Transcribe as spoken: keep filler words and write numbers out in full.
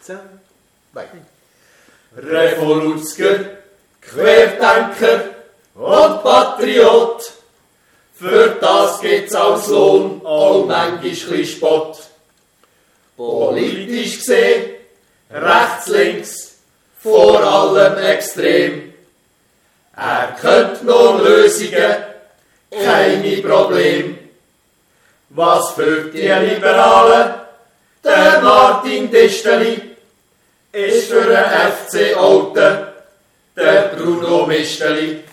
zehn, weiter. Revoluzker, Querdenker und Patriot, für das gibt's als Lohn auch manchmal Spott. Politisch gesehen, rechts, links, vor allem extrem. Er könnte noch Lösungen, keine Probleme. Was für die Liberalen, der Martin Disteli, ist für den F C Olten der Bruno Misteli.